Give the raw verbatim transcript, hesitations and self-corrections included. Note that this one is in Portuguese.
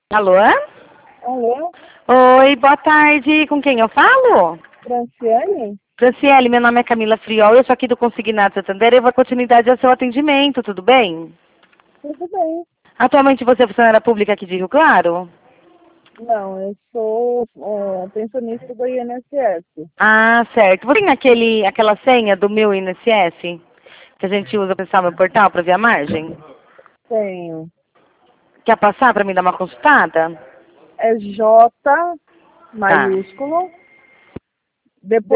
Alô? Alô? Oi, boa tarde. Com quem eu falo? Franciane? Franciele, meu nome é Camila Friol, eu sou aqui do Consignado Santander e eu vou continuidade ao seu atendimento, tudo bem? Tudo bem. Atualmente você é funcionária pública aqui de Rio Claro? Não, eu sou ó, pensionista do I N S S. Ah, certo. Você tem aquele, aquela senha do meu I N S S que a gente usa para acessar meu portal para ver a margem? Tenho. Quer passar para mim dar uma consultada? É J Tá. maiúsculo, depois